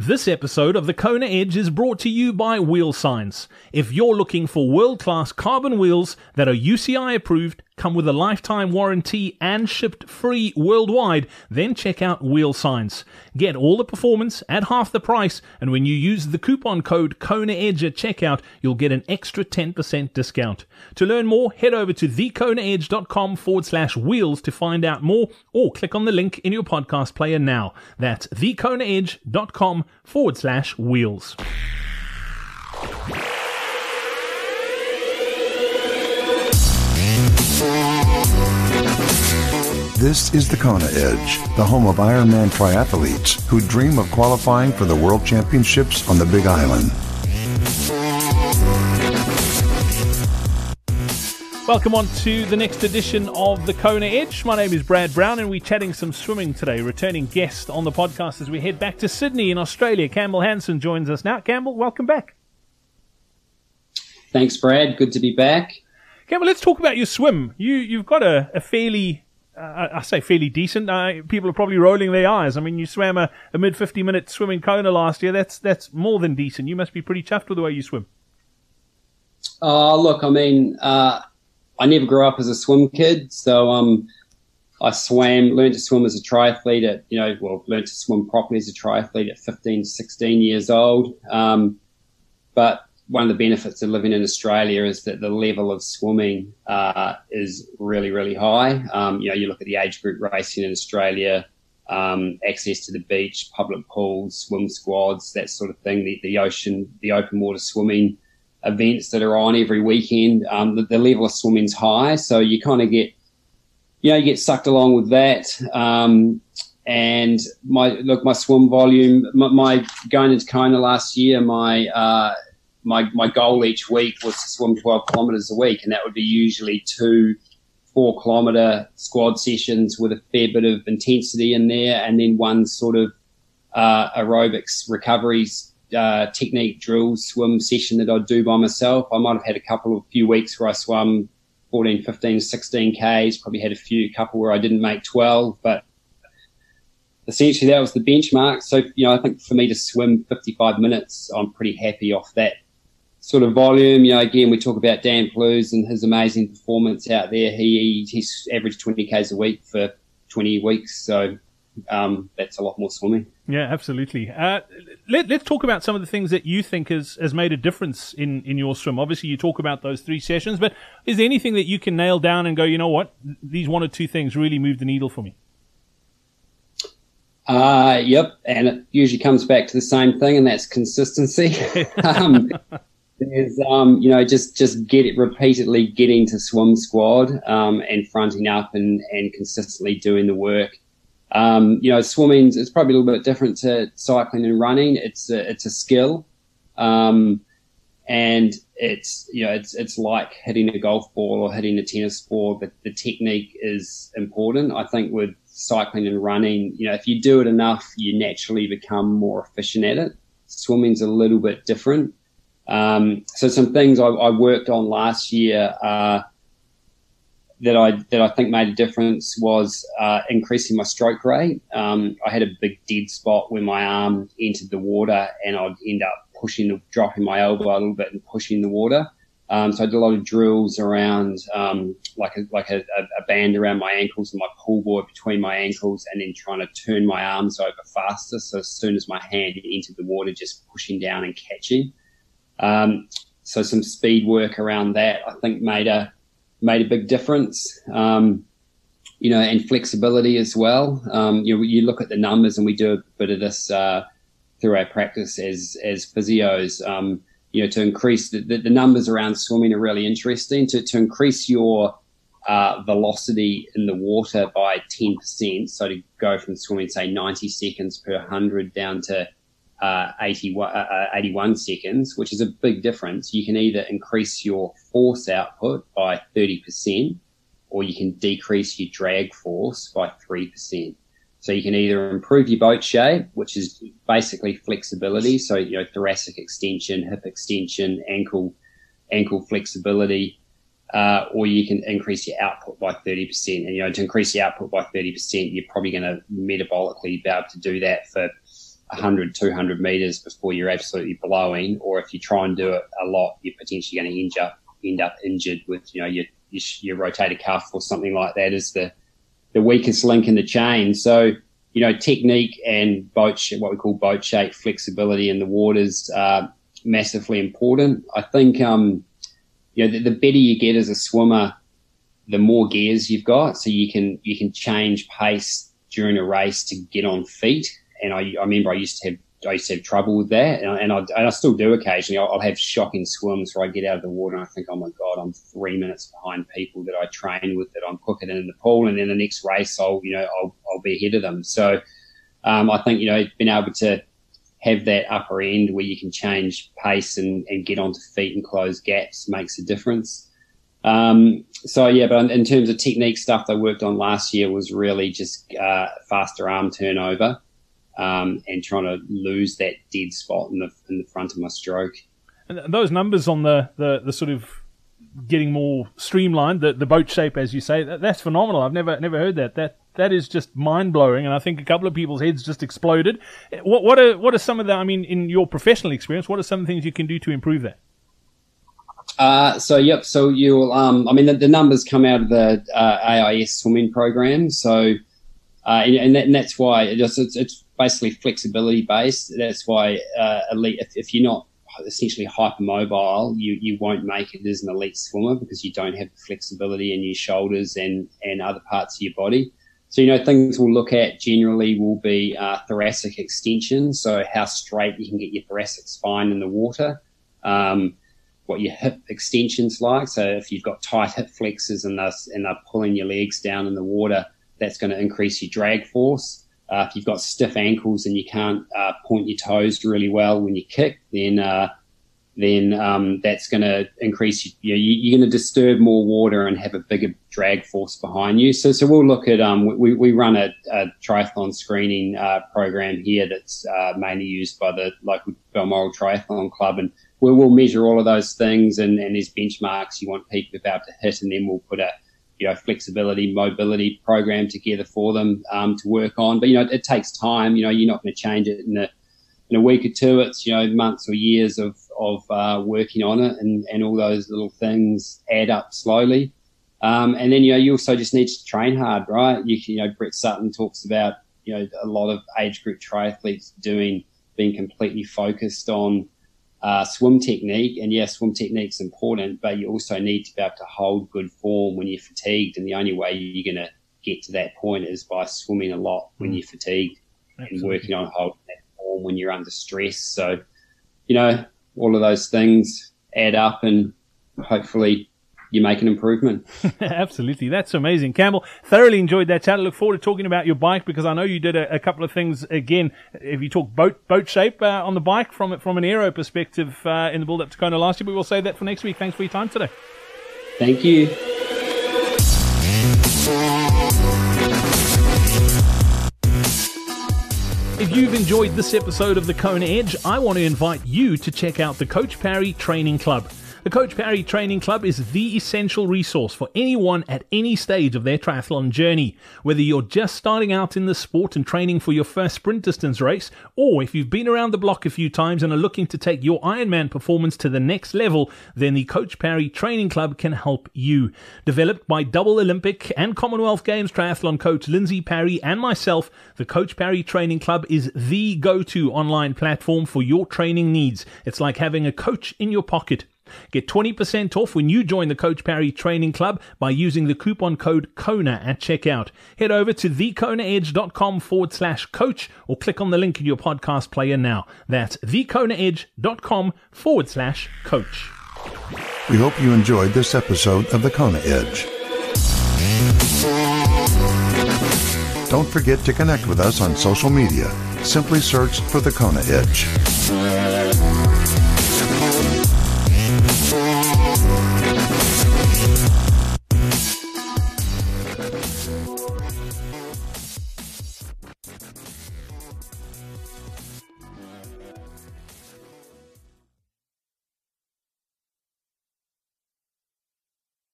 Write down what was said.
This episode of the Kona Edge is brought to you by Wheel Science. If you're looking for world-class carbon wheels that are UCI approved, come with a lifetime warranty and shipped free worldwide, then check out Wheel Science. Get all the performance at half the price, and when you use the coupon code KONAEDGE at checkout, you'll get an extra 10% discount. To learn more, head over to thekonaedge.com/wheels to find out more, or click on the link in your podcast player now. That's thekonaedge.com/wheels. This is the Kona Edge, the home of Ironman triathletes who dream of qualifying for the World Championships on the Big Island. Welcome on to the next edition of the Kona Edge. My name is Brad Brown, and we're chatting some swimming today. Returning guest on the podcast as we head back to Sydney in Australia. Campbell Hansen joins us now. Campbell, welcome back. Thanks, Brad. Good to be back. Campbell, let's talk about your swim. You've got a fairly... I say fairly decent. People are probably rolling their eyes. I mean, you swam a mid 50-minute swim in Kona last year. That's more than decent. You must be pretty chuffed with the way you swim. Look, I mean, I never grew up as a swim kid, so I learned to swim as a triathlete learned to swim properly as a triathlete at 15, 16 years old. But one of the benefits of living in Australia is that the level of swimming is really, really high. You look at the age group racing in Australia, access to the beach, public pools, swim squads, that sort of thing, the open water swimming events that are on every weekend. The level of swimming's high, so you kind of get sucked along with that. And my swim volume, my going into Kona last year, my goal each week was to swim 12 kilometres a week, and that would be usually 2 4-kilometre squad sessions with a fair bit of intensity in there, and then one sort of aerobics recovery technique drill swim session that I'd do by myself. I might have had a few weeks where I swum 14, 15, 16 Ks, probably had a couple where I didn't make 12, but essentially that was the benchmark. So, I think for me to swim 55 minutes, I'm pretty happy off that sort of volume. Again, we talk about Dan Plews and his amazing performance out there. He's averaged 20 Ks a week for 20 weeks, so that's a lot more swimming. Yeah, absolutely. Let's talk about some of the things that you think has made a difference in your swim. Obviously, you talk about those 3 sessions, but is there anything that you can nail down and go, you know what, these 1 or 2 things really moved the needle for me? Yep, and it usually comes back to the same thing, and that's consistency. There's, just repeatedly getting to swim squad, and fronting up and consistently doing the work. Swimming is probably a little bit different to cycling and running. It's a skill, and it's like hitting a golf ball or hitting a tennis ball, but the technique is important. I think with cycling and running, if you do it enough, you naturally become more efficient at it. Swimming's a little bit different. So some things I worked on last year that I think made a difference was increasing my stroke rate. I had a big dead spot when my arm entered the water, and I'd end up dropping my elbow a little bit and pushing the water. So I did a lot of drills around like a band around my ankles and my pull board between my ankles, and then trying to turn my arms over faster. So as soon as my hand entered the water, just pushing down and catching. So some speed work around that I think made a big difference. And flexibility as well. You look at the numbers, and we do a bit of this through our practice as physios. To increase the numbers around swimming are really interesting. To increase your velocity in the water by 10%, so to go from swimming, say, 90 seconds per 100 down to 81 seconds, which is a big difference. You can either increase your force output by 30%, or you can decrease your drag force by 3%. So you can either improve your boat shape, which is basically flexibility, so thoracic extension, hip extension, ankle flexibility, or you can increase your output by 30%. And to increase your output by 30%, you're probably going to metabolically be able to do that for 100, 200 meters before you're absolutely blowing, or if you try and do it a lot, you're potentially going to end up injured with, your rotator cuff or something like that is the weakest link in the chain. So, technique and what we call boat shape, flexibility in the waters are massively important. I think, the better you get as a swimmer, the more gears you've got, so you can change pace during a race to get on feet. And I remember I used to have trouble with that, and I still do occasionally. I'll have shocking swims where I get out of the water and I think, oh my God, I'm 3 minutes behind people that I train with, that I'm quicker than in the pool, and then the next race I'll be ahead of them. So I think being able to have that upper end where you can change pace and get onto feet and close gaps makes a difference. But in terms of technique stuff I worked on last year was really just faster arm turnover, and trying to lose that dead spot in the front of my stroke. And those numbers on the sort of getting more streamlined, the boat shape, as you say, that's phenomenal. I've never heard that. That is just mind-blowing, and I think a couple of people's heads just exploded. What are some of the, in your professional experience, what are some of the things you can do to improve that? So you'll, the numbers come out of the AIS swimming program. So, and that's why it's basically flexibility based. That's why elite, if you're not essentially hypermobile, you won't make it as an elite swimmer because you don't have the flexibility in your shoulders and other parts of your body. So, things we'll look at generally will be thoracic extension, so how straight you can get your thoracic spine in the water, what your hip extension's like. So if you've got tight hip flexors and they're pulling your legs down in the water, that's going to increase your drag force. If you've got stiff ankles and you can't point your toes really well when you kick, then that's going to increase, you're going to disturb more water and have a bigger drag force behind you. So we'll look at, we run a triathlon screening program here that's mainly used by the local Balmoral Triathlon Club, and we'll measure all of those things, and there's benchmarks you want people to be able to hit, and then we'll put a flexibility, mobility program together for them to work on. But it takes time. You're not going to change it in a week or two. It's months or years of working on it, and all those little things add up slowly. And then you also just need to train hard, right? Brett Sutton talks about a lot of age group triathletes being completely focused on swim technique, and swim technique's important, but you also need to be able to hold good form when you're fatigued, and the only way you're going to get to that point is by swimming a lot when you're fatigued. Absolutely. And working on holding that form when you're under stress. So, all of those things add up, and hopefully you make an improvement. Absolutely. That's amazing. Campbell, thoroughly enjoyed that chat. I look forward to talking about your bike, because I know you did a couple of things, again, if you talk boat shape on the bike from an aero perspective in the build-up to Kona last year, but we'll save that for next week. Thanks for your time today. Thank you. If you've enjoyed this episode of the Kona Edge, I want to invite you to check out the Coach Parry Training Club. The Coach Parry Training Club is the essential resource for anyone at any stage of their triathlon journey. Whether you're just starting out in the sport and training for your first sprint distance race, or if you've been around the block a few times and are looking to take your Ironman performance to the next level, then the Coach Parry Training Club can help you. Developed by double Olympic and Commonwealth Games triathlon coach Lindsay Parry and myself, the Coach Parry Training Club is the go-to online platform for your training needs. It's like having a coach in your pocket. Get 20% off when you join the Coach Parry Training Club by using the coupon code KONA at checkout. Head over to thekonaedge.com/coach or click on the link in your podcast player now. That's thekonaedge.com/coach. We hope you enjoyed this episode of the Kona Edge. Don't forget to connect with us on social media. Simply search for the Kona Edge.